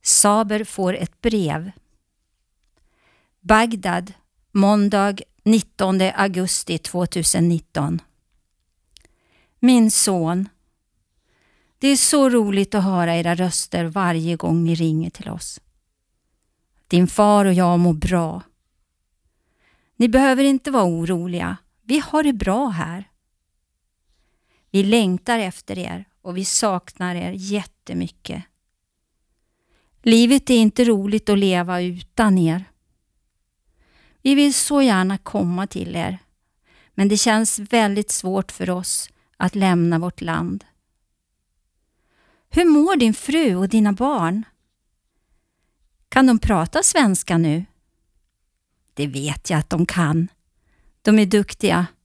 Saber får ett brev. Bagdad, måndag 19 augusti 2019. Min son. Det är så roligt att höra era röster varje gång ni ringer till oss. Din far och jag mår bra. Ni behöver inte vara oroliga. Vi har det bra här. Vi längtar efter er och vi saknar er jättemycket. Livet är inte roligt att leva utan er. Vi vill så gärna komma till er, men det känns väldigt svårt för oss att lämna vårt land. Hur mår din fru och dina barn? Kan de prata svenska nu? Det vet jag att de kan. De är duktiga.